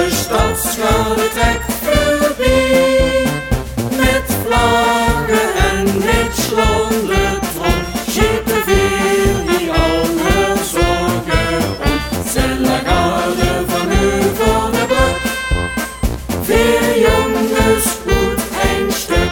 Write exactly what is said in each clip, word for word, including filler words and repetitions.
De stadsschade trekt voorbij, met vlaggen en met slondetron. Schieten weer die alle zorgen om. Zella garde van u voor de blok. Vier jongens goed een stuk.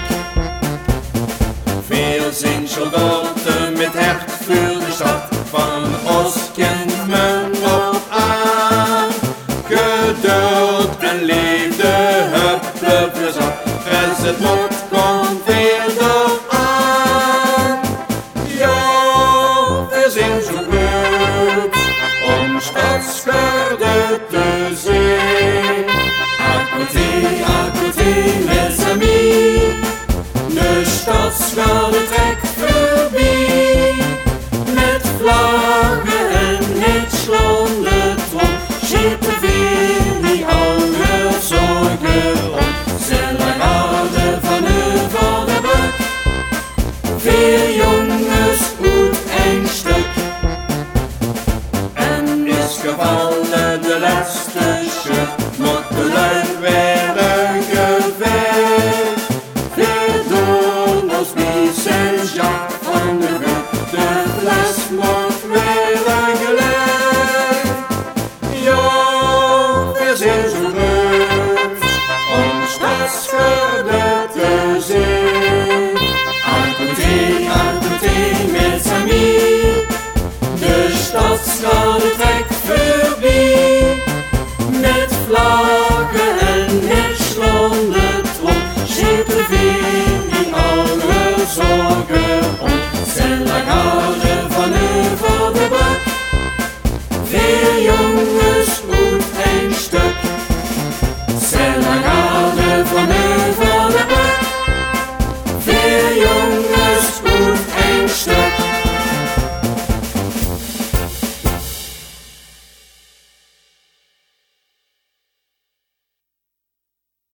Veel zijn soldaten met hart voor de stad. Van ons kent men op aan. Geduld en liefde, hup, hup, hup, hup, het